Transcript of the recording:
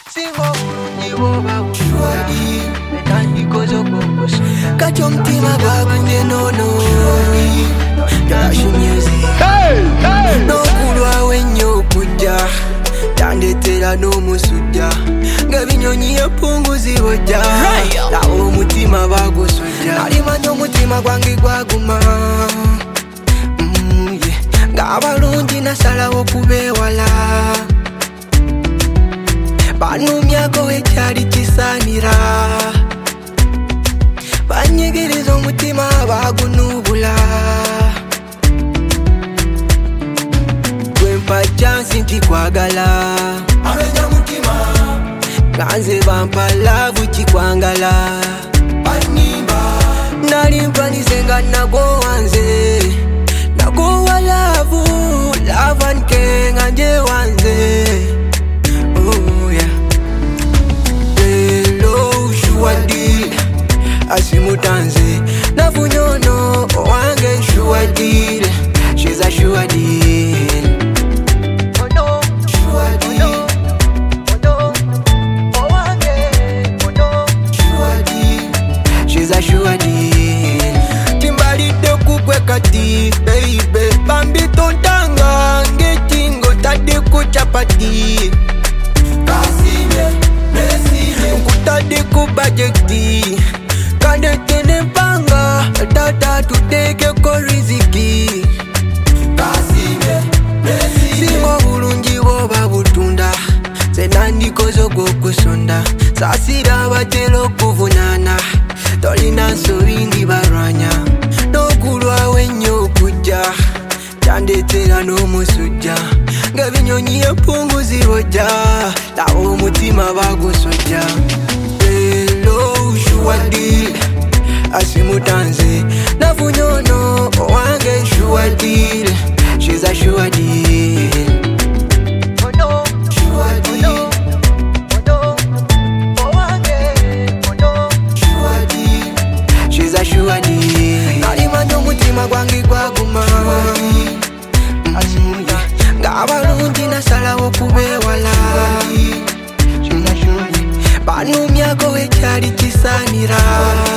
Singo bulungi boba bushwadi Netandiko zokukusu Kacho mtima bagunye nono Dash music Nokulwa wenyo kujja Tandetera n'omusujja Ngabinyonyi epunguzi bojja Lawo omutima bagusujja Alimanya omutima gwange gwaguma Ng'abalungi nasalawo kubeewala Banumyako ekyali kisaanira Banyigiriza omutima bagunubula Gwempa chansi nti kwagala Abeja mutima Ganze bampa love kikwangala Banimba Nali mpanise nga nago wanze Nago wa love and king anje wanze Oh yeah Hello shuwadi Asimutanze Nafunyono wange shuwadi She's a shuwadi Timbalide kukwe kati baby Bambi tontanga ngetingo tade kuchapati Kasime, mesime Kutade kubajekti Kande tene panga Tata tuteke koriziki Kasime, mesime Singo bulungi boba butunda Senandiko zogo kusonda Sasira batelo kuvunana Tolina nsobindi barwanya Nokulwa wenyo kujja Tandetera n'omusujja Ngabinyonyi epunguzi bojja Lawo omutima bagusujja Hello shuwadi Asimutanze Nafunyono wange shuwadi She's a shuwadi Nalimanya omutima gwange gwaguma Ng'abalungi nasalawo kubeewala Banumyako ekyali kisaanira